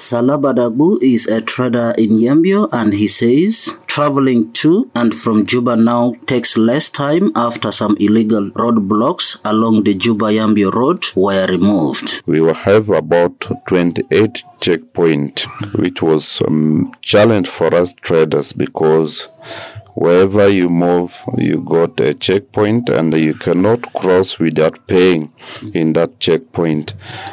Salabadagu is a trader in Yambio, and he says traveling to and from Juba now takes less time after some illegal roadblocks along the Juba-Yambio road were removed. We will have about 28 checkpoints, which was a challenge for us traders because wherever you move, you got a checkpoint and you cannot cross without paying in that checkpoint.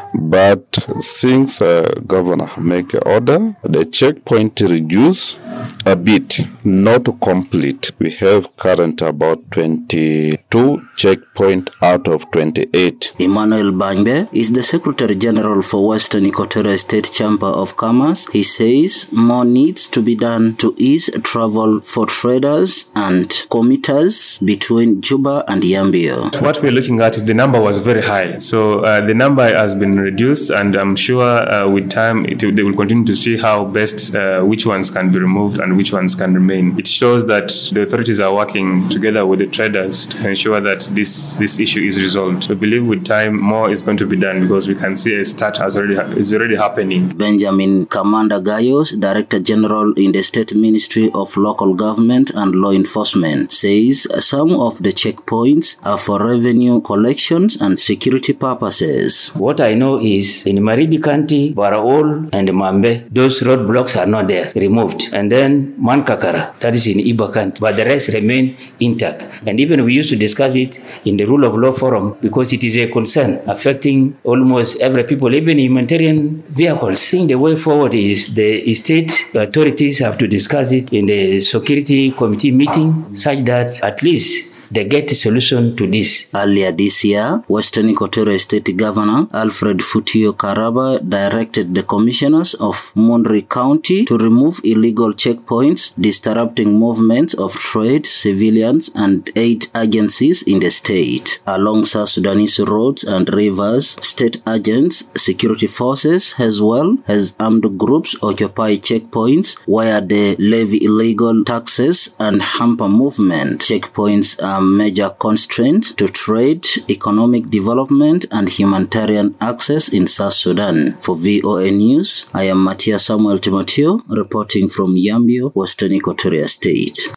But since Governor make an order, the checkpoint reduce a bit, not complete. We have current about 22 checkpoint out of 28. Emmanuel Bangbe is the Secretary General for Western Equatoria State Chamber of Commerce. He says more needs to be done to ease travel for traders and commuters between Juba and Yambio. What we're looking at is the number was very high. So the number has been reduced, and I'm sure with time they will continue to see how best which ones can be removed and which ones can remain. It shows that the authorities are working together with the traders to ensure that this issue is resolved. We believe with time more is going to be done because we can see a start is already happening. Benjamin Kamanda Gayos, Director General in the State Ministry of Local Government and Law Enforcement, says some of the checkpoints are for revenue collections and security purposes. What I know is in Maridi County, Baraol and Mambe, those roadblocks are not there, removed. And then Mankakara, that is in Iba County, but the rest remain intact. And even we used to discuss it in the Rule of Law Forum because it is a concern affecting almost every people, even humanitarian vehicles. I think the way forward is the state authorities have to discuss it in the security committee meeting such that at least they get a solution to this. Earlier this year, Western Equatoria State Governor Alfred Futio Karaba directed the commissioners of Monri County to remove illegal checkpoints disrupting movements of trade, civilians, and aid agencies in the state. Along South Sudanese roads and rivers, state agents, security forces, as well as armed groups occupy checkpoints where they levy illegal taxes and hamper movement. Checkpoints are major constraint to trade, economic development, and humanitarian access in South Sudan. For VOA News, I am Matthias Samuel Timoteo reporting from Yambio, Western Equatoria State.